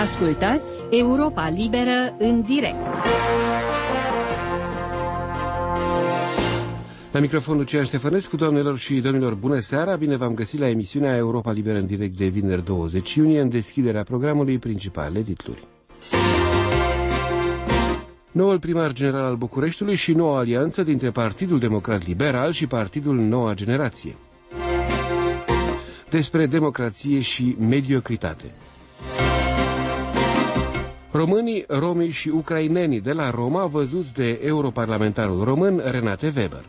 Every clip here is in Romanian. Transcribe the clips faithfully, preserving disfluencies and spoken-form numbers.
Ascultați Europa Liberă în direct. La microfonul Lucian Ștefănescu, doamnelor și domnilor, bună seara! Bine v-am găsit la emisiunea Europa Liberă în direct de vineri douăzeci iunie, în deschiderea programului principalele titluri. Noul primar general al Bucureștiului și noua alianță dintre Partidul Democrat Liberal și Partidul Noua Generație. Despre democrație și mediocritate. Românii, romii și ucrainenii de la Roma văzuți de europarlamentarul român Renate Weber.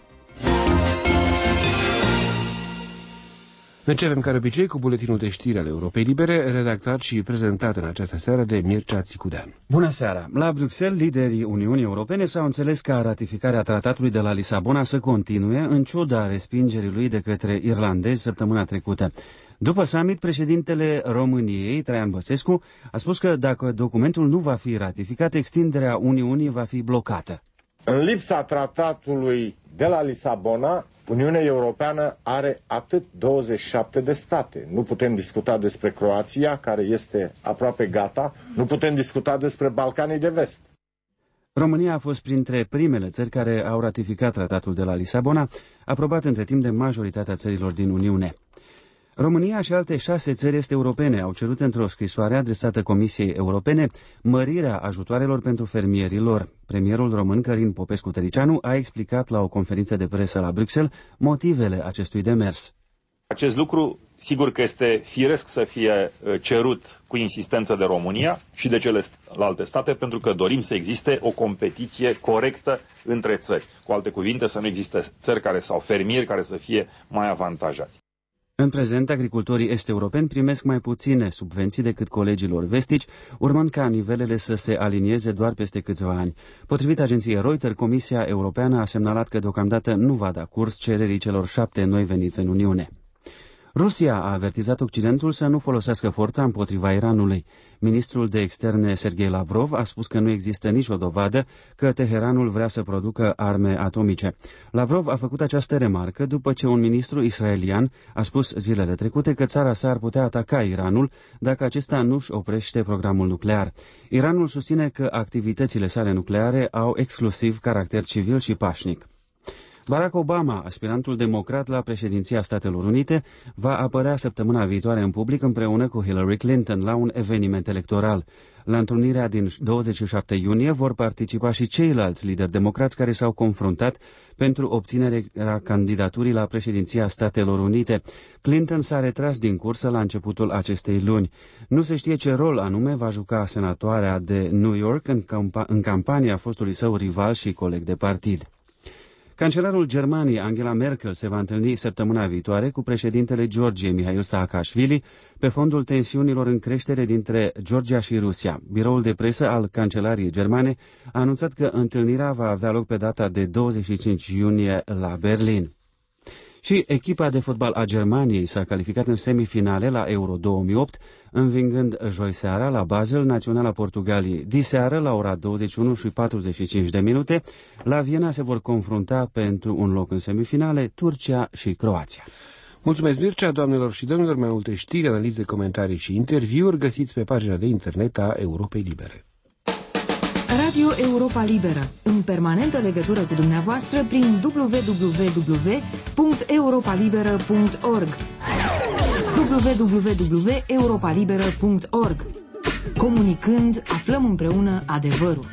Începem ca de obicei cu buletinul de știri al Europei Libere, redactat și prezentat în această seară de Mircea Țicudean. Bună seara! La Bruxelles, liderii Uniunii Europene s-au înțeles ca ratificarea tratatului de la Lisabona să continue, în ciuda respingerii lui de către irlandezi săptămâna trecută. După summit, președintele României, Traian Băsescu, a spus că dacă documentul nu va fi ratificat, extinderea Uniunii va fi blocată. În lipsa tratatului de la Lisabona, Uniunea Europeană are atât douăzeci și șapte de state. Nu putem discuta despre Croația, care este aproape gata, nu putem discuta despre Balcanii de Vest. România a fost printre primele țări care au ratificat tratatul de la Lisabona, aprobat între timp de majoritatea țărilor din Uniune. România și alte șase țări este europene au cerut într-o scrisoare adresată Comisiei Europene mărirea ajutoarelor pentru fermierii lor. Premierul român Călin Popescu-Tăricianu a explicat la o conferință de presă la Bruxelles motivele acestui demers. Acest lucru, sigur că este firesc să fie cerut cu insistență de România și de celelalte state, pentru că dorim să existe o competiție corectă între țări. Cu alte cuvinte, să nu existe țări care sau fermieri care să fie mai avantajați. În prezent, agricultorii est-europeni primesc mai puține subvenții decât colegilor vestici, urmând ca nivelele să se alinieze doar peste câțiva ani. Potrivit agenției Reuters, Comisia Europeană a semnalat că deocamdată nu va da curs cererii celor șapte noi veniți în Uniune. Rusia a avertizat Occidentul să nu folosească forța împotriva Iranului. Ministrul de Externe Sergei Lavrov a spus că nu există nicio dovadă că Teheranul vrea să producă arme atomice. Lavrov a făcut această remarcă după ce un ministru israelian a spus zilele trecute că țara sa ar putea ataca Iranul dacă acesta nu-și oprește programul nuclear. Iranul susține că activitățile sale nucleare au exclusiv caracter civil și pașnic. Barack Obama, aspirantul democrat la președinția Statelor Unite, va apărea săptămâna viitoare în public împreună cu Hillary Clinton la un eveniment electoral. La întrunirea din douăzeci și șapte iunie vor participa și ceilalți lideri democrați care s-au confruntat pentru obținerea candidaturii la președinția Statelor Unite. Clinton s-a retras din cursă la începutul acestei luni. Nu se știe ce rol anume va juca senatoarea de New York în, campa- în campania fostului său rival și coleg de partid. Cancelarul Germaniei, Angela Merkel, se va întâlni săptămâna viitoare cu președintele Georgiei, Mihail Saakashvili, pe fondul tensiunilor în creștere dintre Georgia și Rusia. Biroul de presă al Cancelariei Germane a anunțat că întâlnirea va avea loc pe data de douăzeci și cinci iunie la Berlin. Și echipa de fotbal a Germaniei s-a calificat în semifinale la Euro două mii opt, învingând joi seara la Basel naționala Portugaliei. Diseară, la ora douăzeci și unu și patruzeci și cinci de minute, la Viena se vor confrunta pentru un loc în semifinale Turcia și Croația. Mulțumesc, Mircea, doamnelor și domnilor. Mai multe știri, analize, comentarii și interviuri găsiți pe pagina de internet a Europei Libere. Radio Europa Liberă, în permanentă legătură cu dumneavoastră prin w w w punct europa liberă punct org w w w punct europa liberă punct org. Comunicând, aflăm împreună adevărul.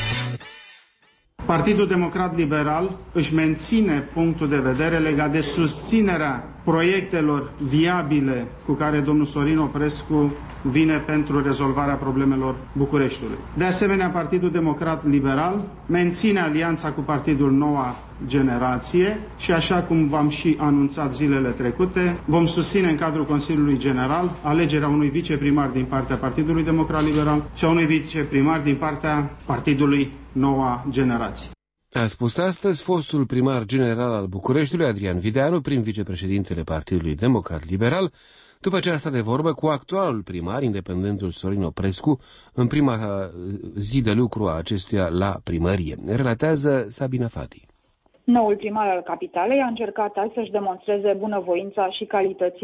Partidul Democrat Liberal își menține punctul de vedere legat de susținerea proiectelor viabile cu care domnul Sorin Oprescu vine pentru rezolvarea problemelor Bucureștiului. De asemenea, Partidul Democrat Liberal menține alianța cu Partidul Noua Generație și, așa cum v-am și anunțat zilele trecute, vom susține în cadrul Consiliului General alegerea unui viceprimar din partea Partidului Democrat Liberal și a unui viceprimar din partea Partidului Noua Generație. A spus astăzi fostul primar general al Bucureștiului, Adrian Videanu, prim vicepreședintele Partidului Democrat Liberal, după ce a stat de vorbă cu actualul primar, independentul Sorin Oprescu, în prima zi de lucru a acestuia la primărie. Relatează Sabina Fati. Noul primar al capitalei a încercat azi să-și demonstreze bunăvoința și calitățile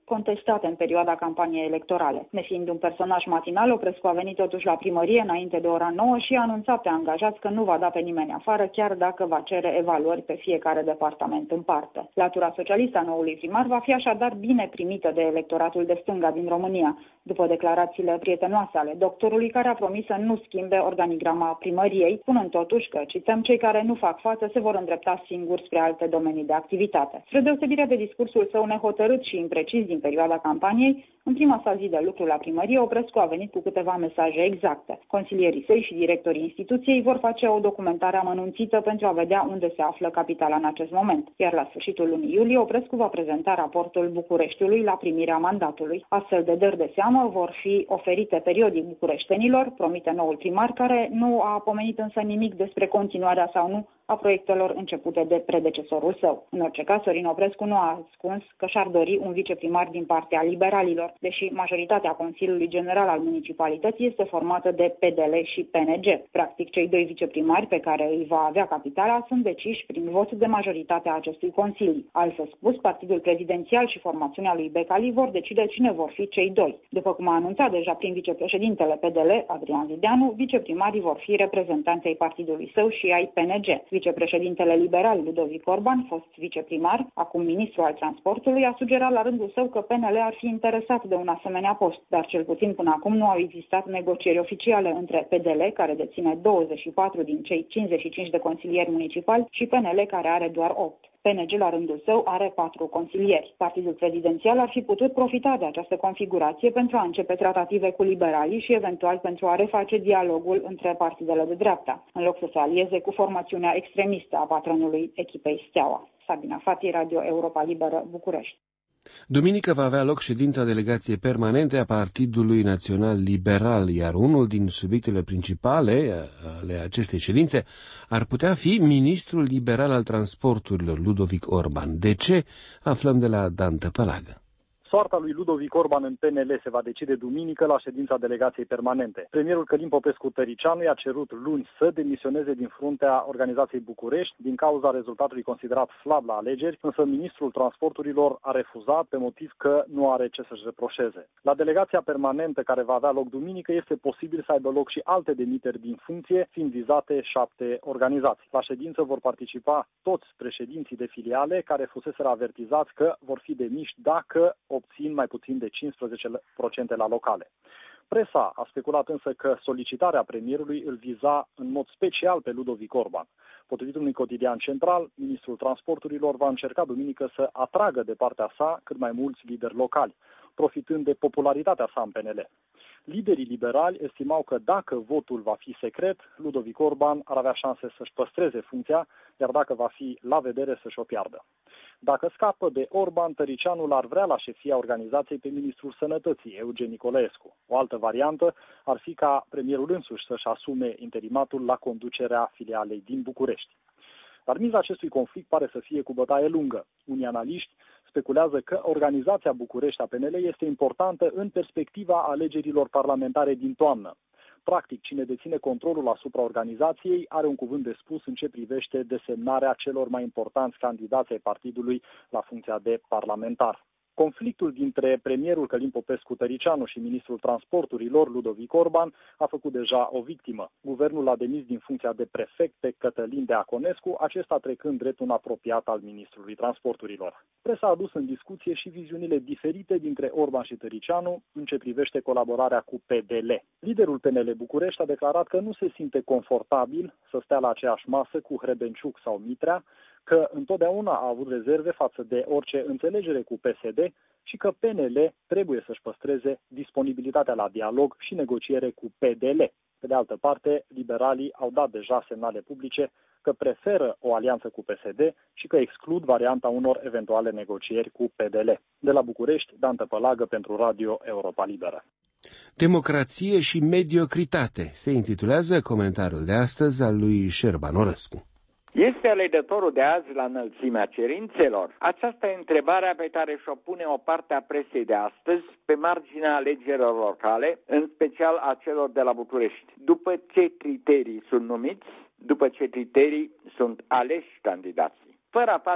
contestate în perioada campaniei electorale. Nefiind un personaj matinal, Oprescu a venit totuși la primărie înainte de ora nouă și a anunțat pe angajați că nu va da pe nimeni afară, chiar dacă va cere evaluări pe fiecare departament în parte. Latura socialistă a noului primar va fi așadar bine primită de electoratul de stânga din România, după declarațiile prietenoase ale doctorului, care a promis să nu schimbe organigrama primăriei, spunând totuși că, cităm, cei care nu fac față se vor îndrepta singuri spre alte domenii de activitate. Spre deosebire de discursul său nehotărât și imprecis din perioada campaniei, în prima sa zi de lucru la primărie, Oprescu a venit cu câteva mesaje exacte. Consilierii săi și directorii instituției vor face o documentare amănunțită pentru a vedea unde se află capitala în acest moment. Iar la sfârșitul lunii iulie, Oprescu va prezenta raportul Bucureștiului la primirea mandatului. Astfel de dări de seamă vor fi oferite periodic bucureștenilor, promite noul primar, care nu a pomenit însă nimic despre continuarea sau nu a proiectelor începute de predecesorul său. În orice caz, Sorin Oprescu nu a ascuns că și-ar dori un viceprimar din partea liberalilor, deși majoritatea Consiliului General al Municipalității este formată de P D L și P N G. Practic, cei doi viceprimari pe care îi va avea capitala sunt deciși prin vot de majoritatea acestui Consiliu. Altfel spus, partidul prezidențial și formațiunea lui Becali vor decide cine vor fi cei doi. După cum a anunțat deja prin vicepreședintele P D L, Adrian Videanu, viceprimarii vor fi reprezentanții ai partidului său și ai P N G. Vicepreședintele liberal Ludovic Orban, fost viceprimar, acum ministru al transportului, a sugerat la rândul său că P N L ar fi interesat de un asemenea post, dar cel puțin până acum nu au existat negocieri oficiale între P D L, care deține douăzeci și patru din cei cincizeci și cinci de consilieri municipali, și P N L, care are doar opt. P N G, la rândul său, are patru consilieri. Partidul prezidențial ar fi putut profita de această configurație pentru a începe tratative cu liberalii și eventual pentru a reface dialogul între partidele de dreapta, în loc să se alieze cu formațiunea extremistă a patronului echipei Steaua. Sabina Fati, Radio Europa Liberă, București. Duminică va avea loc ședința delegației permanente a Partidului Național Liberal, iar unul din subiectele principale ale acestei ședințe ar putea fi ministrul liberal al transporturilor, Ludovic Orban. De ce? Aflăm de la Dan Tăpălagă. Soarta lui Ludovic Orban în P N L se va decide duminică la ședința delegației permanente. Premierul Călin Popescu-Tăricianu i-a cerut luni să demisioneze din fruntea organizației București din cauza rezultatului considerat slab la alegeri, însă ministrul transporturilor a refuzat pe motiv că nu are ce să-și reproșeze. La delegația permanentă care va avea loc duminică este posibil să aibă loc și alte demiteri din funcție, fiind vizate șapte organizații. La ședință vor participa toți președinții de filiale care fuseseră avertizați că vor fi demiși dacă obțin mai puțin de cincisprezece la sută la locale. Presa a speculat însă că solicitarea premierului îl viza în mod special pe Ludovic Orban. Potrivit unui cotidian central, ministrul transporturilor va încerca duminică să atragă de partea sa cât mai mulți lideri locali, profitând de popularitatea sa în P N L. Liderii liberali estimau că dacă votul va fi secret, Ludovic Orban ar avea șanse să-și păstreze funcția, iar dacă va fi la vedere să-și o piardă. Dacă scapă de Orban, Tăricianu l-ar vrea la șefia organizației pe ministrul Sănătății, Eugen Nicolaescu. O altă variantă ar fi ca premierul însuși să-și asume interimatul la conducerea filialei din București. Dar miza acestui conflict pare să fie cu bătaie lungă. Unii analiști speculează că organizația București a P N L este importantă în perspectiva alegerilor parlamentare din toamnă. Practic, cine deține controlul asupra organizației are un cuvânt de spus în ce privește desemnarea celor mai importanți candidați ai partidului la funcția de parlamentar. Conflictul dintre premierul Călin Popescu-Tăricianu și ministrul transporturilor, Ludovic Orban, a făcut deja o victimă. Guvernul l-a demis din funcția de prefect pe Cătălin Deaconescu, acesta trecând drept un apropiat al ministrului transporturilor. Presa a adus în discuție și viziunile diferite dintre Orban și Tăricianu în ce privește colaborarea cu P D L. Liderul P N L București a declarat că nu se simte confortabil să stea la aceeași masă cu Hrebenciuc sau Mitrea, că întotdeauna a avut rezerve față de orice înțelegere cu P S D și că P N L trebuie să-și păstreze disponibilitatea la dialog și negociere cu P D L. Pe de altă parte, liberalii au dat deja semnale publice că preferă o alianță cu P S D și că exclud varianta unor eventuale negocieri cu P D L. De la București, Dan Tăpălagă pentru Radio Europa Liberă. Democrație și mediocritate se intitulează comentariul de astăzi al lui Șerban Orăscu. Este alegătorul de azi la înălțimea cerințelor? Aceasta e întrebarea pe care și-o pune o parte a presei de astăzi pe marginea alegerilor locale, în special a celor de la București. După ce criterii sunt numiți, după ce criterii sunt aleși candidații. Fără a face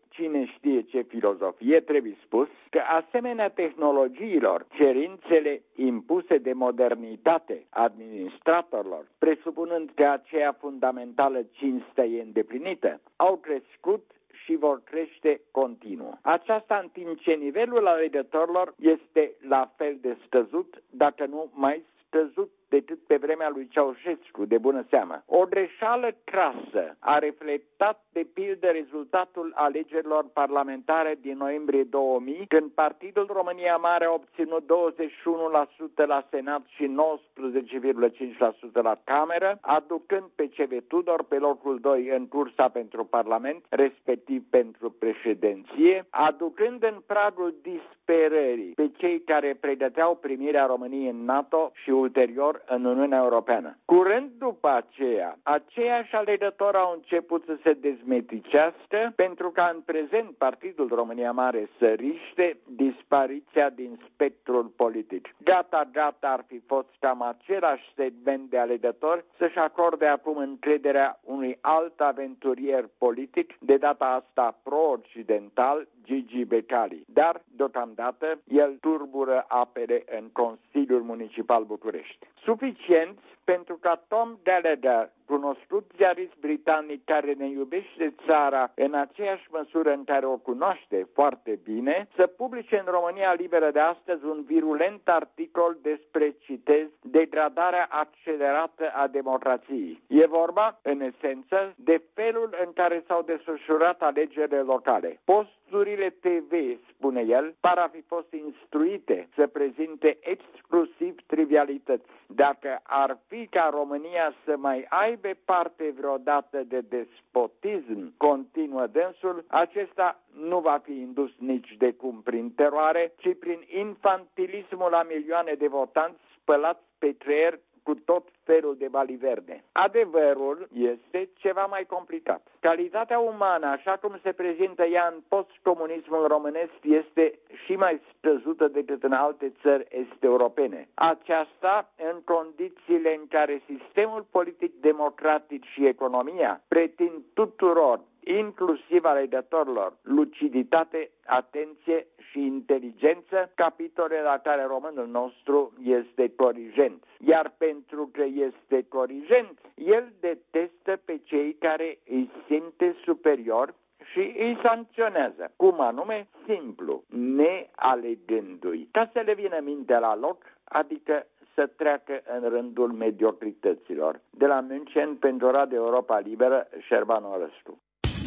cine știe ce filozofie, trebuie spus că asemenea tehnologiilor, cerințele impuse de modernitate administratorilor, presupunând că aceea fundamentală cinstă e îndeplinită, au crescut și vor crește continuu. Aceasta în timp ce nivelul alegătorilor este la fel de scăzut, dacă nu mai scăzut decât pe vremea lui Ceaușescu, de bună seamă. O greșeală crasă a reflectat de pildă rezultatul alegerilor parlamentare din noiembrie două mii, când Partidul România Mare a obținut douăzeci și unu la sută la Senat și nouăsprezece virgulă cinci la sută la Cameră, aducând pe C V Tudor pe locul doi în cursa pentru Parlament, respectiv pentru președinție, aducând în pragul disperării pe cei care pregăteau primirea României în NATO și ulterior în Uniunea Europeană. Curând după aceea, aceiași alegători au început să se dezmeticească pentru ca în prezent Partidul România Mare să riște dispariția din spectrul politic. Gata, gata ar fi fost cam același segment de alegători să-și acorde acum încrederea unui alt aventurier politic, de data asta pro-occidental, Gigi Becali. Dar, deocamdată, el turbură apele în Consiliul Municipal București. Suficient pentru ca Tom Gallagher, cunoscut ziarist britanic care ne iubește țara în aceeași măsură în care o cunoaște foarte bine, să publice în România Liberă de astăzi un virulent articol despre, citez, degradarea accelerată a democrației. E vorba, în esență, de felul în care s-au desfășurat alegerile locale. Posturile T V, spune el, par a fi fost instruite să prezinte exclusiv trivialități. Dacă ar fi ca România să mai aibă parte vreodată de despotism, continuă dânsul, acesta nu va fi indus nici de cum prin teroare, ci prin infantilismul a milioane de votanți spălați pe creier cu tot felul de baliverne. Adevărul este ceva mai complicat. Calitatea umană, așa cum se prezintă ea în postcomunismul românesc, este și mai scăzută decât în alte țări est-europene. Aceasta în condițiile în care sistemul politic democratic și economia pretind tuturor, inclusiv alegătorilor, luciditate, atenție și inteligență, capitole la care românul nostru este corigent. Iar pentru că este corigent, el detestă pe cei care îi simte superior și îi sancționează. Cum anume? Simplu, nealegându-i. Ca să le vină mintea la loc, adică să treacă în rândul mediocrităților. De la München, pentru Radio Europa Liberă, Șerban Orăstu.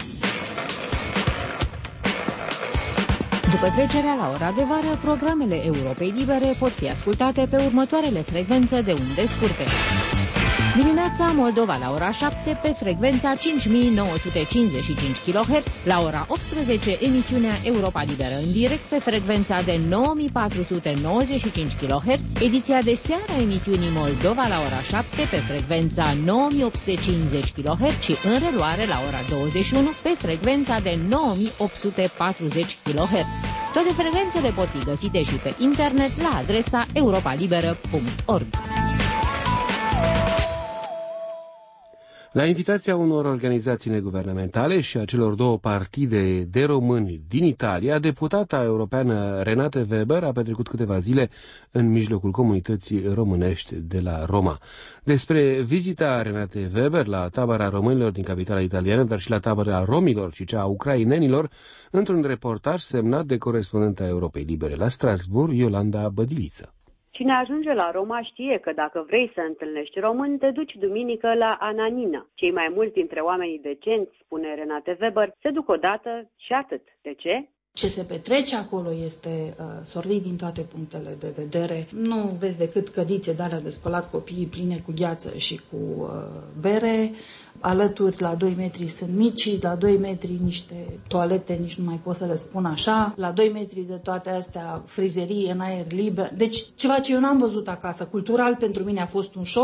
După trecerea la ora de vară, programele Europei Libere pot fi ascultate pe următoarele frecvențe de unde scurte. Dimineața Moldova la ora șapte pe frecvența cinci mii nouă sute cincizeci și cinci kilohertz, la ora optsprezece emisiunea Europa Liberă în direct pe frecvența de nouă mii patru sute nouăzeci și cinci kilohertz, ediția de seară a emisiunii Moldova la ora șapte pe frecvența nouă mii opt sute cincizeci kilohertz și în reluare la ora douăzeci și unu pe frecvența de nouă mii opt sute patruzeci kilohertz. Toate frecvențele pot fi găsite și pe internet la adresa europa liberă punct org. La invitația unor organizații neguvernamentale și a celor două partide de români din Italia, deputata europeană Renate Weber a petrecut câteva zile în mijlocul comunității românești de la Roma. Despre vizita Renate Weber la tabăra românilor din capitala italiană, dar și la tabăra romilor și cea a ucrainenilor, într-un reportaj semnat de corespondenta Europei Libere la Strasbourg, Iolanda Bădiliță. Cine ajunge la Roma știe că dacă vrei să întâlnești români, te duci duminică la Ananina. Cei mai mulți dintre oamenii decenți, spune Renate Weber, se duc odată și atât. De ce? Ce se petrece acolo este uh, sordid din toate punctele de vedere. Nu vezi decât cădițe de alea de spălat copiii pline cu gheață și cu uh, bere. Alături, la doi metri sunt mici, la doi metri niște toalete, nici nu mai pot să le spun așa. La doi metri de toate astea, frizerie în aer liber. Deci ceva ce eu n-am văzut acasă. Cultural pentru mine a fost un șoc.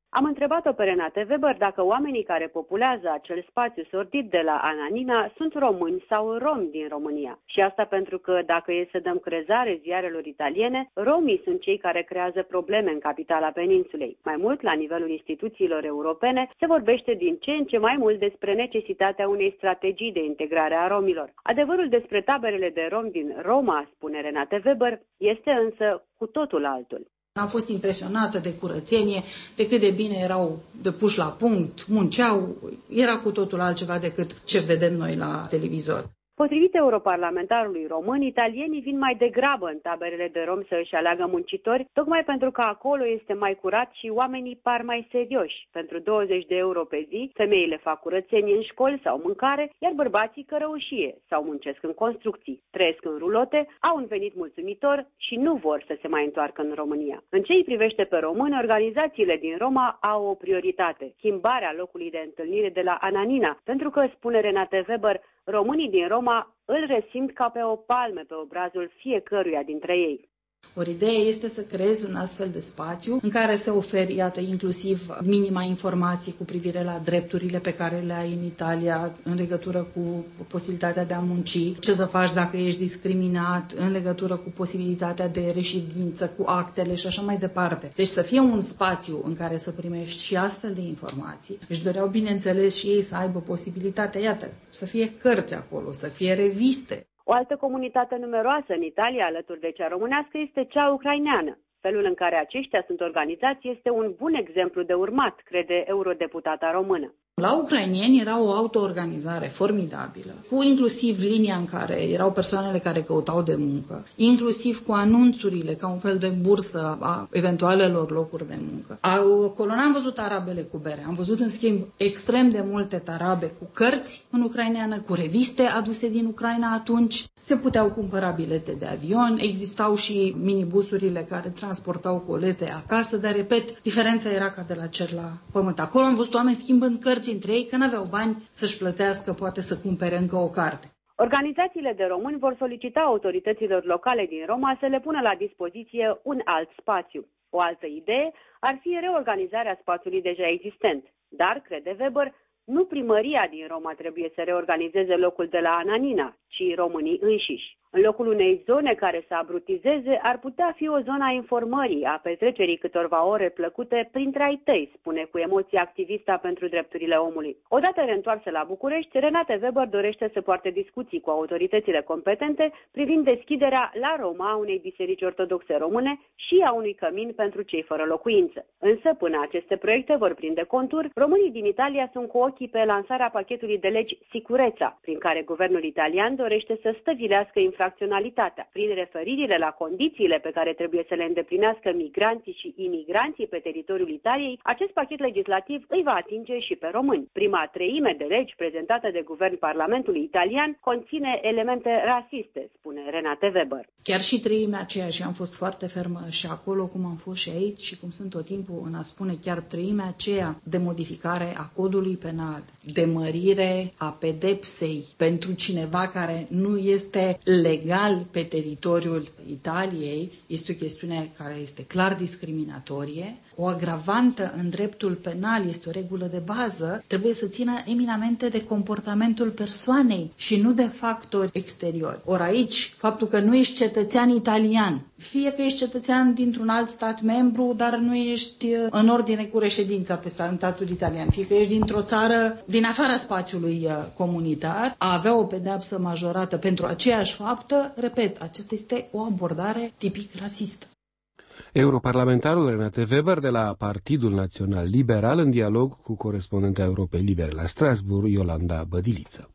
Am întrebat-o pe Renate Weber dacă oamenii care populează acel spațiu sordid de la Ananina sunt români sau romi din România. Și asta pentru că, dacă e să dăm crezare ziarelor italiene, romii sunt cei care creează probleme în capitala peninsulei. Mai mult, la nivelul instituțiilor europene, se vorbește din ce în ce mai mult despre necesitatea unei strategii de integrare a romilor. Adevărul despre taberele de romi din Roma, spune Renate Weber, este însă cu totul altul. Am fost impresionată de curățenie, de cât de bine erau de puși la punct, munceau, era cu totul altceva decât ce vedem noi la televizor. Potrivit europarlamentarului român, italienii vin mai degrabă în taberele de romi să își aleagă muncitori, tocmai pentru că acolo este mai curat și oamenii par mai serioși. Pentru douăzeci de euro pe zi, femeile fac curățenie în școli sau mâncare, iar bărbații cărăușie sau muncesc în construcții, trăiesc în rulote, au un venit mulțumitor și nu vor să se mai întoarcă în România. În ce îi privește pe români, organizațiile din Roma au o prioritate, schimbarea locului de întâlnire de la Ananina, pentru că, spune Renate Weber, românii din Roma îl resimt ca pe o palmă pe obrazul fiecăruia dintre ei. Ori ideea este să creezi un astfel de spațiu în care se oferi, iată, inclusiv minima informații cu privire la drepturile pe care le ai în Italia în legătură cu posibilitatea de a munci, ce să faci dacă ești discriminat, în legătură cu posibilitatea de reședință, cu actele și așa mai departe. Deci să fie un spațiu în care să primești și astfel de informații. Își doreau, bineînțeles, și ei să aibă posibilitatea, iată, să fie cărți acolo, să fie reviste. O altă comunitate numeroasă în Italia, alături de cea românească, este cea ucraineană. Felul în care aceștia sunt organizați este un bun exemplu de urmat, crede eurodeputata română. La ucrainieni era o autoorganizare formidabilă, cu inclusiv linia în care erau persoanele care căutau de muncă, inclusiv cu anunțurile ca un fel de bursă a eventualelor locuri de muncă. Acolo n-am văzut tarabele cu bere, am văzut în schimb extrem de multe tarabe cu cărți în ucraineană, cu reviste aduse din Ucraina atunci. Se puteau cumpăra bilete de avion, existau și minibusurile care transportau colete acasă, dar, repet, diferența era ca de la cer la pământ. Acolo am văzut oameni schimbând cărți între ei, că n-aveau bani să-și plătească, poate să cumpere încă o carte. Organizațiile de români vor solicita autorităților locale din Roma să le pună la dispoziție un alt spațiu. O altă idee ar fi reorganizarea spațiului deja existent. Dar, crede Weber, nu primăria din Roma trebuie să reorganizeze locul de la Ananina, ci românii înșiși. În locul unei zone care să abrutizeze, ar putea fi o zonă a informării, a petrecerii câtorva ore plăcute printre ai tăi, spune cu emoție activista pentru drepturile omului. Odată reîntoarsă la București, Renate Weber dorește să poarte discuții cu autoritățile competente privind deschiderea la Roma a unei biserici ortodoxe române și a unui cămin pentru cei fără locuință. Însă, până aceste proiecte vor prinde contur, românii din Italia sunt cu ochii pe lansarea pachetului de legi Sicureța, prin care guvernul italian dorește să stăvilească infracționalitatea. Prin referirile la condițiile pe care trebuie să le îndeplinească migranții și imigranții pe teritoriul Italiei, acest pachet legislativ îi va atinge și pe români. Prima treime de legi prezentată de guvern Parlamentului italian conține elemente rasiste, spune Renate Weber. Chiar și treimea aceea, și am fost foarte fermă și acolo, cum am fost și aici și cum sunt tot timpul în a spune, chiar treimea aceea de modificare a codului penal, de mărire a pedepsei pentru cineva care nu este legal pe teritoriul Italiei, este o chestiune care este clar discriminatorie. O agravantă în dreptul penal este o regulă de bază, trebuie să țină eminamente de comportamentul persoanei și nu de factori exteriori. Ori aici, faptul că nu ești cetățean italian, fie că ești cetățean dintr-un alt stat membru, dar nu ești în ordine cu reședința pe statul italian, fie că ești dintr-o țară din afara spațiului comunitar, a avea o pedeapsă majorată pentru aceeași faptă, repet, acesta este o abordare tipic rasistă. Europarlamentarul Renate Weber de la Partidul Național Liberal în dialog cu corespondenta Europei Libere la Strasbourg, Iolanda Bădiliță.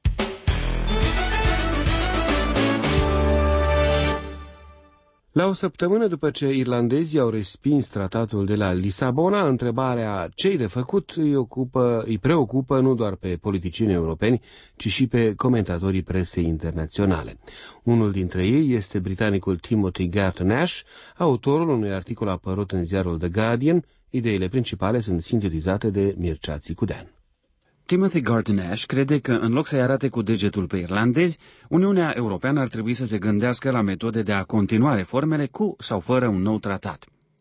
La o săptămână după ce irlandezii au respins tratatul de la Lisabona, întrebarea ce-i de făcut îi, ocupă, îi preocupă nu doar pe politicienii europeni, ci și pe comentatorii presei internaționale. Unul dintre ei este britanicul Timothy Garton-Ash, autorul unui articol apărut în ziarul The Guardian. Ideile principale sunt sintetizate de Mircea Țicudean. Timothy Garton-Ash crede că, în loc să-i arate cu degetul pe irlandezi, Uniunea Europeană ar trebui să se gândească la metode de a continua reformele cu sau fără un nou tratat.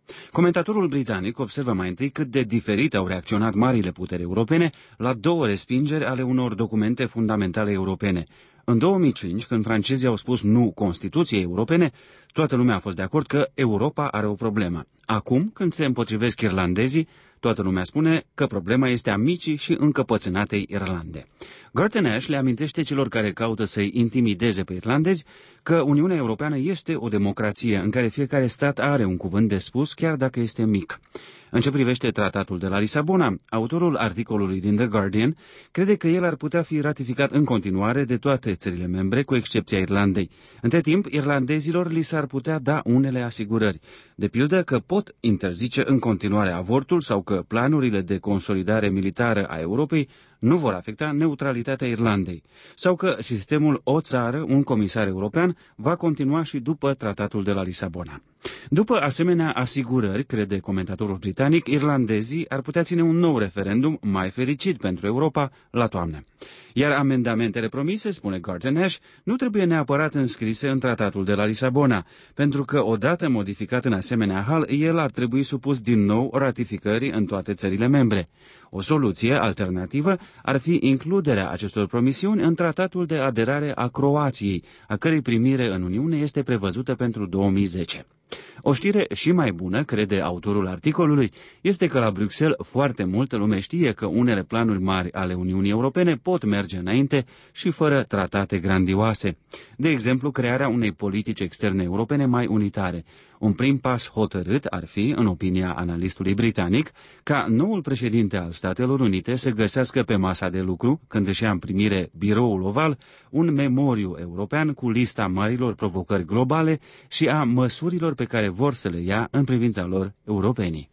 Comentatorul britanic observă mai întâi cât de diferit au reacționat marile puteri europene la două respingeri ale unor documente fundamentale europene. În două mii cinci, când francezii au spus nu Constituției europene, toată lumea a fost de acord că Europa are o problemă. Acum, când se împotrivesc irlandezii, toată lumea spune că problema este a micii și încăpățânatei Irlande. Garton Ash le amintește celor care caută să-i intimideze pe irlandezi că Uniunea Europeană este o democrație în care fiecare stat are un cuvânt de spus, chiar dacă este mic. În ce privește tratatul de la Lisabona, autorul articolului din The Guardian crede că el ar putea fi ratificat în continuare de toate țările membre, cu excepția Irlandei. Între timp, irlandezilor li s-ar putea da unele asigurări, de pildă că pot interzice în continuare avortul sau că planurile de consolidare militară a Europei nu vor afecta neutralitatea Irlandei, sau că sistemul o țară, un comisar european, va continua și după tratatul de la Lisabona. După asemenea asigurări, crede comentatorul britanic, irlandezii ar putea ține un nou referendum mai fericit pentru Europa la toamnă. Iar amendamentele promise, spune Garton Ash, nu trebuie neapărat înscrise în tratatul de la Lisabona, pentru că odată modificat în asemenea hal, el ar trebui supus din nou ratificării în toate țările membre. O soluție alternativă ar fi includerea acestor promisiuni în tratatul de aderare a Croației, a cărei primire în Uniune este prevăzută pentru două mii zece. O știre și mai bună, crede autorul articolului, este că la Bruxelles foarte multă lume știe că unele planuri mari ale Uniunii Europene pot merge înainte și fără tratate grandioase. De exemplu, crearea unei politici externe europene mai unitare. Un prim pas hotărât ar fi, în opinia analistului britanic, ca noul președinte al Statelor Unite să găsească pe masa de lucru, când își ia în primire biroul oval, un memoriu european cu lista marilor provocări globale și a măsurilor pe care vor să le ia în privința lor europenii.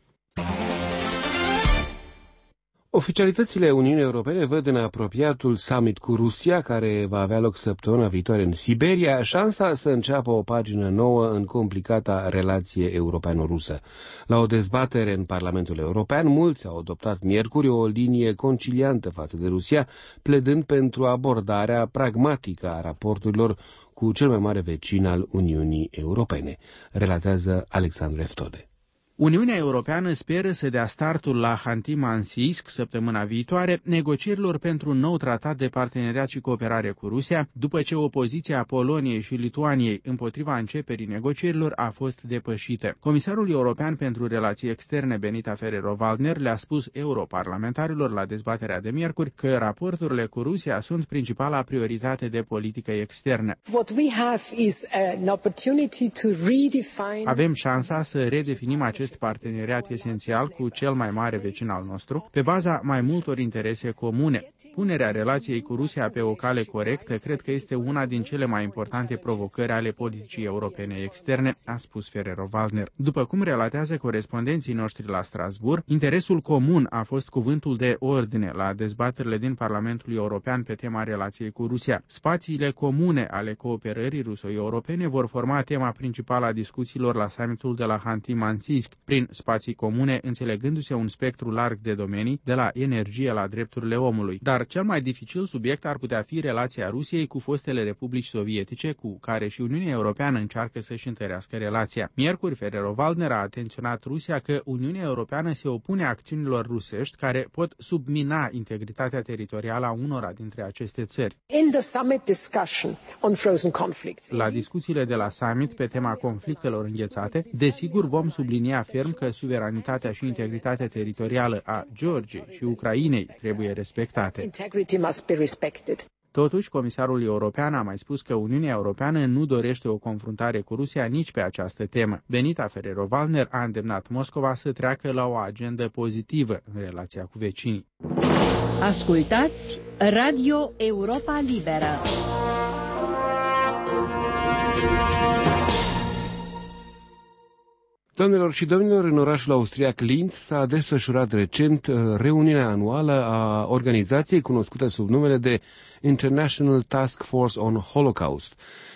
Oficialitățile Uniunii Europene văd în apropiatul summit cu Rusia, care va avea loc săptămâna viitoare în Siberia, șansa să înceapă o pagină nouă în complicata relație europeano-rusă. La o dezbatere în Parlamentul European, mulți au adoptat miercuri o linie conciliantă față de Rusia, pledând pentru abordarea pragmatică a raporturilor cu cel mai mare vecin al Uniunii Europene, relatează Alexandru Eftode. Uniunea Europeană speră să dea startul la Hanti-Mansisk săptămâna viitoare negocierilor pentru un nou tratat de parteneriat și cooperare cu Rusia, după ce opoziția Poloniei și Lituaniei împotriva începerii negocierilor a fost depășită. Comisarul European pentru Relații Externe Benita Ferrero-Waldner le-a spus europarlamentarilor la dezbaterea de miercuri că raporturile cu Rusia sunt principala prioritate de politică externă. Avem șansa să redefinim acest parteneriat esențial cu cel mai mare vecin al nostru, pe baza mai multor interese comune. Punerea relației cu Rusia pe o cale corectă cred că este una din cele mai importante provocări ale politicii europene externe, a spus Ferrero-Waldner. După cum relatează corespondenții noștri la Strasbourg, interesul comun a fost cuvântul de ordine la dezbaterile din Parlamentul European pe tema relației cu Rusia. Spațiile comune ale cooperării ruso-europene vor forma tema principală a discuțiilor la summitul de la Hanti-Mansisk, prin spații comune, înțelegându-se un spectru larg de domenii, de la energie la drepturile omului. Dar cel mai dificil subiect ar putea fi relația Rusiei cu fostele republici sovietice, cu care și Uniunea Europeană încearcă să-și întărească relația. Miercuri, Ferrero-Waldner a atenționat Rusia că Uniunea Europeană se opune acțiunilor rusești care pot submina integritatea teritorială a unora dintre aceste țări. La discuțiile de la summit pe tema conflictelor înghețate, desigur vom sublinia ferm că suveranitatea și integritatea teritorială a Georgiei și Ucrainei trebuie respectate. Totuși, comisarul european a mai spus că Uniunea Europeană nu dorește o confruntare cu Rusia nici pe această temă. Benita Ferrero-Waldner a îndemnat Moscova să treacă la o agendă pozitivă în relația cu vecinii. Ascultați Radio Europa Liberă. Doamnelor și domnilor, în orașul austriac Linz s-a desfășurat recent reuniunea anuală a organizației cunoscută sub numele de International Task Force on Holocaust.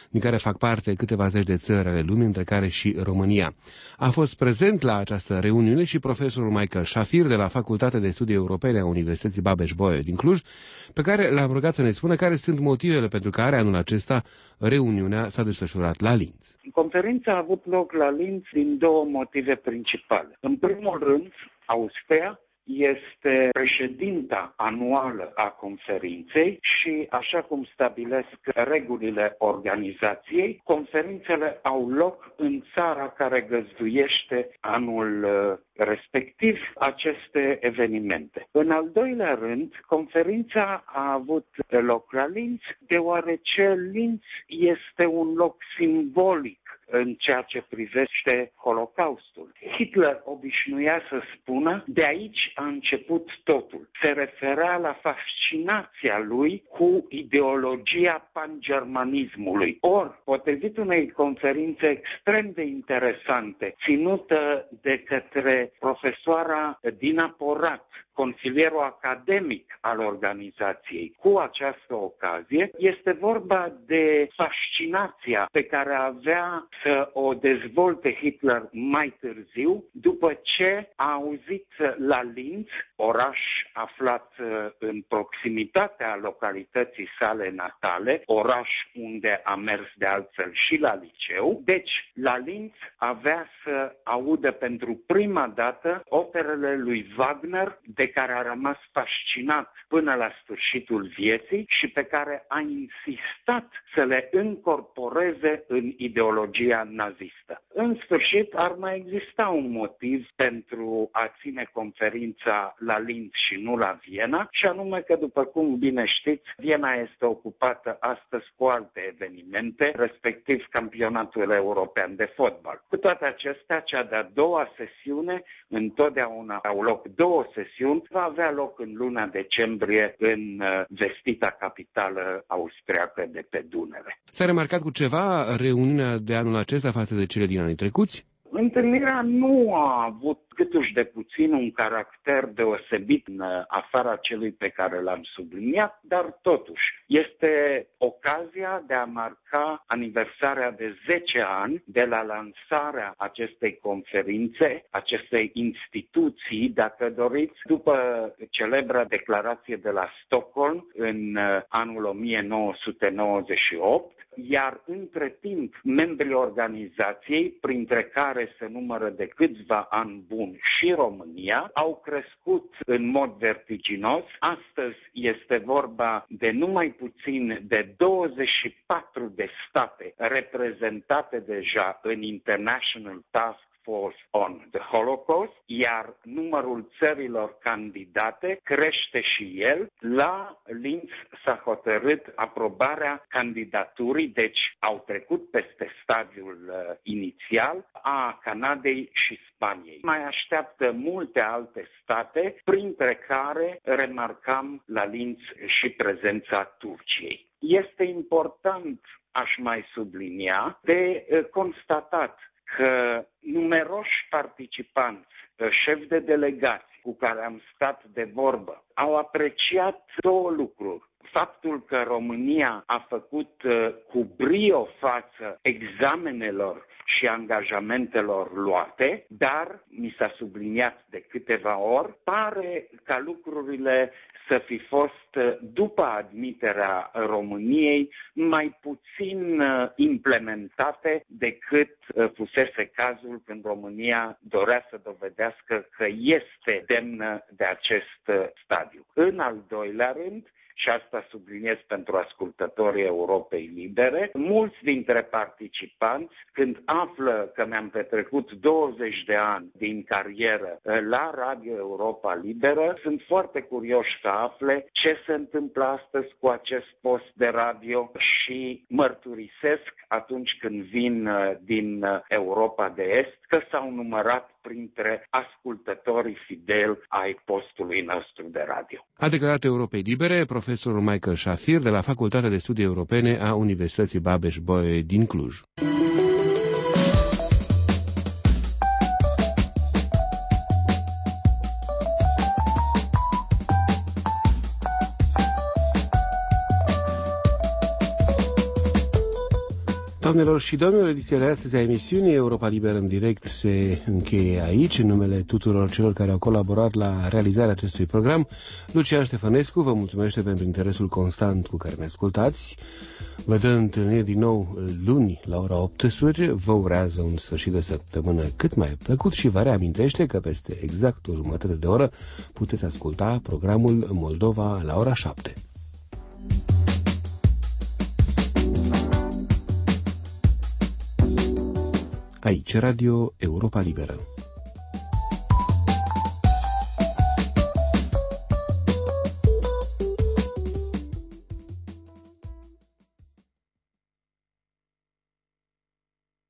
din care fac parte câteva zeci de țări ale lumii, între care și România. A fost prezent la această reuniune și profesorul Michael Shafir de la Facultatea de Studii Europene a Universității Babeș-Bolyai din Cluj, pe care l-am rugat să ne spună care sunt motivele pentru care anul acesta reuniunea s-a desfășurat la Linz. Conferința a avut loc la Linz din două motive principale. În primul rând, Austria este președinta anuală a conferinței și, așa cum stabilesc regulile organizației, conferințele au loc în țara care găzduiește anul respectiv aceste evenimente. În al doilea rând, conferința a avut loc la Linz, deoarece Linz este un loc simbolic în ceea ce privește Holocaustul. Hitler obișnuia să spună, de aici a început totul. Se referea la fascinația lui cu ideologia pangermanismului. Ori, potrivit unei conferințe extrem de interesante, ținută de către profesoara Dina Porat, consilierul academic al organizației, cu această ocazie, este vorba de fascinația pe care avea să o dezvolte Hitler mai târziu, după ce a auzit la Linz, oraș aflat în proximitatea localității sale natale, oraș unde a mers de altfel și la liceu. Deci, la Linz avea să audă pentru prima dată operele lui Wagner, de care a rămas fascinat până la sfârșitul vieții și pe care a insistat să le încorporeze în ideologia nazistă. În sfârșit, ar mai exista un motiv pentru a ține conferința la Linz și nu la Viena, și anume că, după cum bine știți, Viena este ocupată astăzi cu alte evenimente, respectiv campionatul european de fotbal. Cu toate acestea, cea de-a doua sesiune, întotdeauna au loc două sesiuni, va avea loc în luna decembrie în vestita capitală austriacă de pe Dunăre. S-a remarcat cu ceva reuniunea de anul acesta față de cele din anii trecuți? Întâlnirea nu a avut câtuși de puțin un caracter deosebit în afara celui pe care l-am subliniat, dar totuși este ocazia de a marca aniversarea de zece ani de la lansarea acestei conferințe, acestei instituții, dacă doriți, după celebra declarație de la Stockholm în anul o mie nouă sute nouăzeci și opt, iar între timp membrii organizației, printre care se numără de câțiva ani buni și România, au crescut în mod vertiginos. Astăzi este vorba de numai puțin de douăzeci și patru de state reprezentate deja în International Task Force on the Holocaust, iar numărul țărilor candidate crește și el. La Linz s-a hotărât aprobarea candidaturii, deci au trecut peste stadiul uh, inițial, a Canadei și Spaniei. Mai așteaptă multe alte state, printre care remarcam la Linz și prezența Turciei. Este important, aș mai sublinia, de uh, constatat că numeroși participanți, șefi de delegații cu care am stat de vorbă, au apreciat două lucruri. Faptul că România a făcut cu brio față examenelor și angajamentelor luate, dar, mi s-a subliniat de câteva ori, pare ca lucrurile să fi fost, după admiterea României, mai puțin implementate decât fusese cazul când România dorea să dovedească că este demnă de acest stadiu. În al doilea rând, și asta subliniez pentru ascultătorii Europei Libere, mulți dintre participanți, când află că mi-am petrecut douăzeci de ani din carieră la Radio Europa Liberă, sunt foarte curioși să afle ce se întâmplă astăzi cu acest post de radio și mărturisesc atunci când vin din Europa de Est că s-au numărat printre ascultătorii fideli ai postului nostru de radio. A declarat Europei Libere profesorul Michael Shafir de la Facultatea de Studii Europene a Universității Babeș-Bolyai din Cluj. Doamnelor și domnilor, ediția de astăzi a emisiunii Europa Liberă în direct se încheie aici. În numele tuturor celor care au colaborat la realizarea acestui program, Lucian Ștefănescu vă mulțumește pentru interesul constant cu care ne ascultați. Vă dă întâlniri din nou luni la ora optsprezece, vă urează un sfârșit de săptămână cât mai plăcut și vă reamintește că peste exact o jumătate de oră puteți asculta programul Moldova la ora șapte. Aici Radio Europa Liberă.